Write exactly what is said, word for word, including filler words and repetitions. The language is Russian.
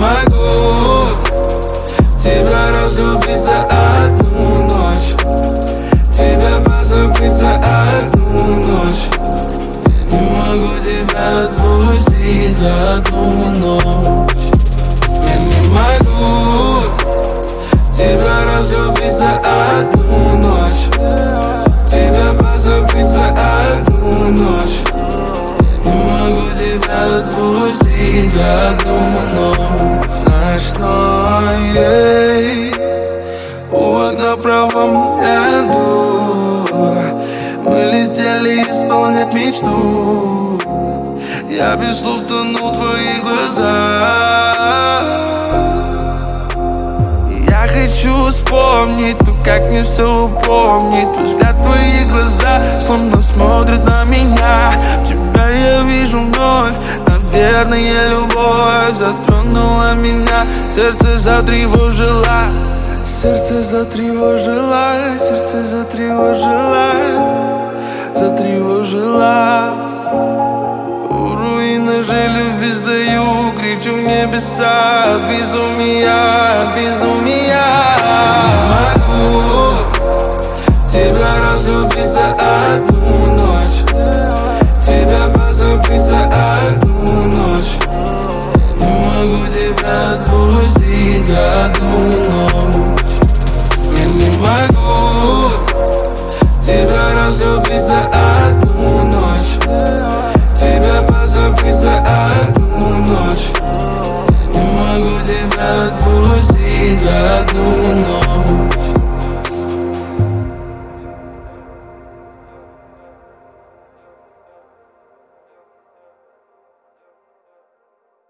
могу тебя разлюбить за одну ночь, тебя позабыть за одну ночь. Я не могу тебя отпустить за одну ночь. Я не могу тебя разлюбить за одну ночь, тебя позабыть за одну ночь. Я не могу тебя отпустить за одну ночь. Знаешь, что есть у окна в правом ряду? Мы летели исполнять мечту. Я без слов тону в твоих глазах. Я хочу вспомнить, ну как мне все упомнить. Взгляд в твои глаза словно смотрят на меня. Тебя я вижу вновь. Наверное, любовь затронула меня. Сердце затревожило, сердце затревожило, сердце затревожило, затревожило. У руин любви сдаю, кричу в небеса от безумия, от безумия. Я не могу тебя разлюбить за одну ночь, тебя позабыть за одну ночь. Я не могу тебя отпустить за одну ночь. Я не могу тебя разлюбить за одну ночь, тебя позабыть за одну ночь. Я не могу тебя отпустить за